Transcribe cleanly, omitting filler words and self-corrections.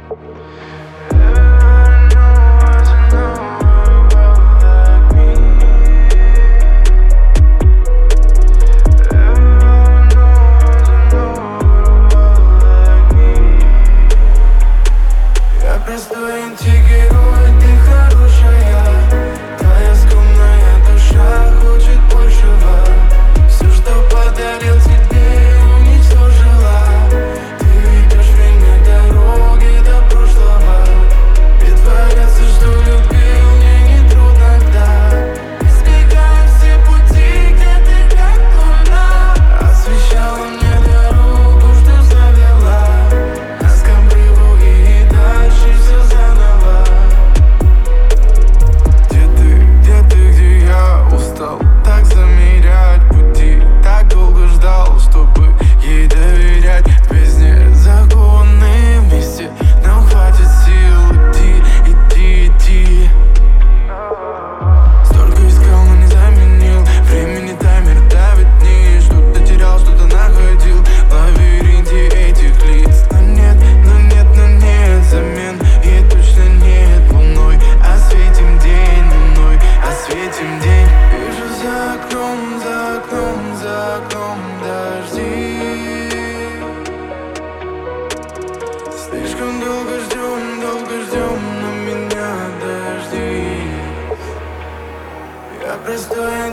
Простой антигерой, ты хорошая. Твоя скромная душа хочет большего. Все, что подарил тебе, уничтожила. Ты ведешь меня дороги до прошлого. Притворяться, что любил, мне нетрудно так. Избегая все пути, где ты как луна. Освещала мне дорогу, что завела нас к обрыву и дальше. Так замерять пути, так долго ждал, чтобы ей доверять. В бездне законы вместе нам хватит сил идти. Столько искал, но не заменил. Времени таймер давит вниз. Что-то терял, что-то находил в лабиринте этих лиц. Но нет замен, ей точно нет луной. Осветим день луной, осветим день. Вижу за окном дожди. Слишком долго ждем на меня дожди. Я простой